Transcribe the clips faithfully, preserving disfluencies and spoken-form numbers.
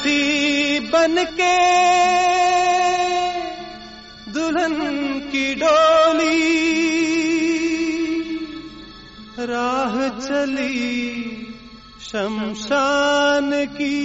बरसी बनके दुल्हन की डोली राह चली शमशान की।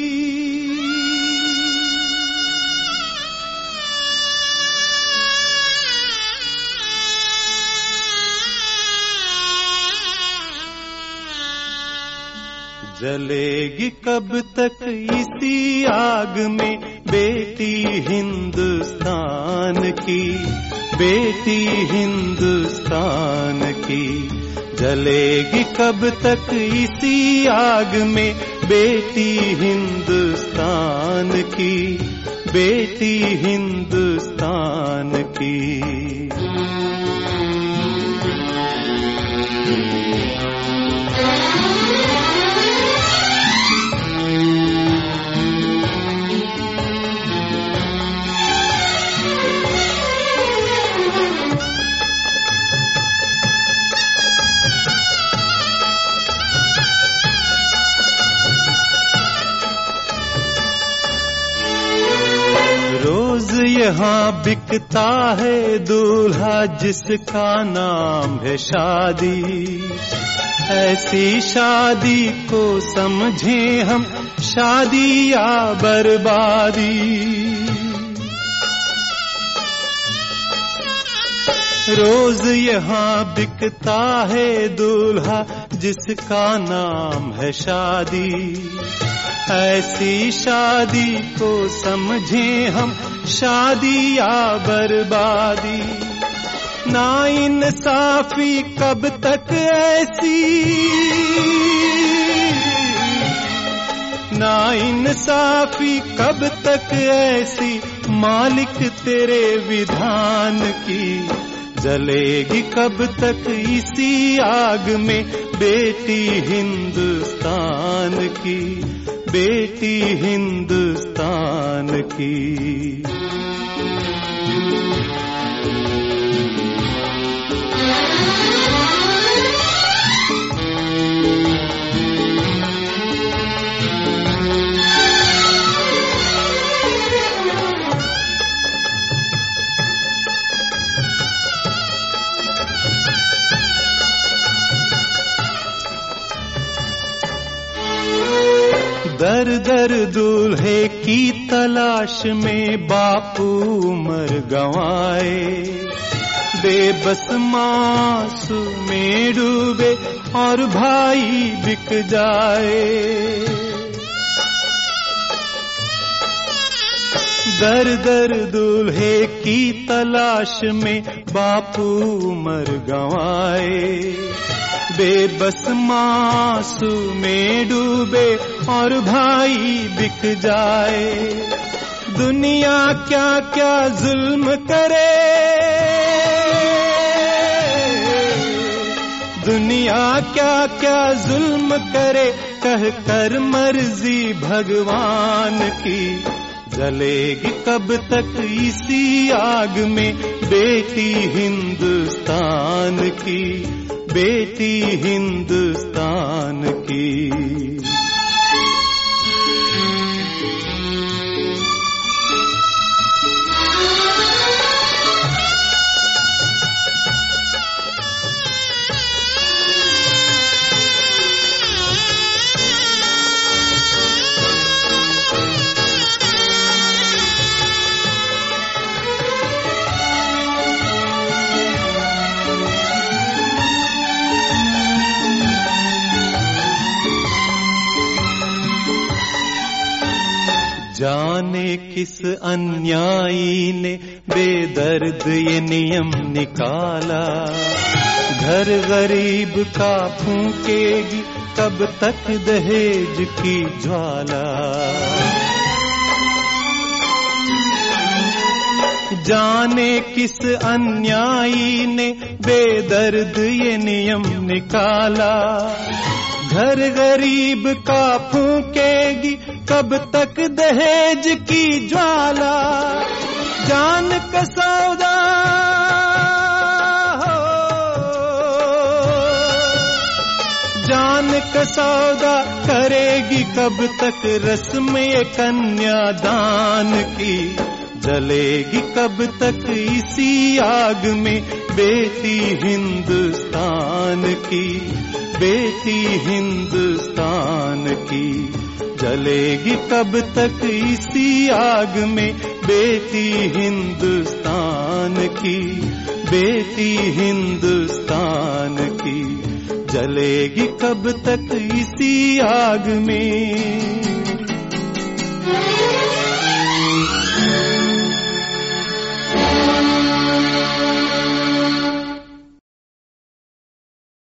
जलेगी कब तक इसी आग में बेटी हिंदुस्तान की, बेटी हिंदुस्तान की। जलेगी कब तक इसी आग में बेटी हिंदुस्तान की, बेटी हिंदुस्तान की। रोज यहाँ बिकता है दूल्हा जिसका नाम है शादी। ऐसी शादी को समझें हम शादी या बर्बादी। रोज यहाँ बिकता है दूल्हा जिसका नाम है शादी। ऐसी शादी को समझें हम शादी या बर्बादी। नाइंसाफी कब तक ऐसी, नाइंसाफी कब तक ऐसी मालिक तेरे विधान की। जलेगी कब तक इसी आग में बेटी हिंदुस्तान की, बेटी हिंदुस्तान की। दर दर दूल्हे की तलाश में बापू उम्र गंवाए। बेबस मासूमें डूबे और भाई बिक जाए। दर दर दूल्हे की तलाश में बापू उम्र गंवाए। बेबस मासूमें डूबे और भाई बिक जाए। दुनिया क्या क्या जुल्म करे, दुनिया क्या क्या जुल्म करे कह कर मर्जी भगवान की। जलेगी कब तक इसी आग में बेटी हिंदुस्तान की, बेटी हिंदुस्तान की। जाने किस अन्यायी ने बेदर्द ये नियम निकाला। घर गरीब का फूंकेगी कब तक दहेज की ज्वाला। जाने किस अन्यायी ने बेदर्द ये नियम निकाला। घर गरीब का फूंकेगी कब तक दहेज की ज्वाला। जान का सौदा हो, जान का का सौदा करेगी कब तक रस्म ये कन्यादान की, जलेगी कब तक इसी आग में बेटी हिंदुस्तान की, बेटी हिंदुस्तान की, जलेगी कब तक इसी आग में बेटी हिंदुस्तान की, बेटी हिंदुस्तान की, जलेगी कब तक इसी आग में।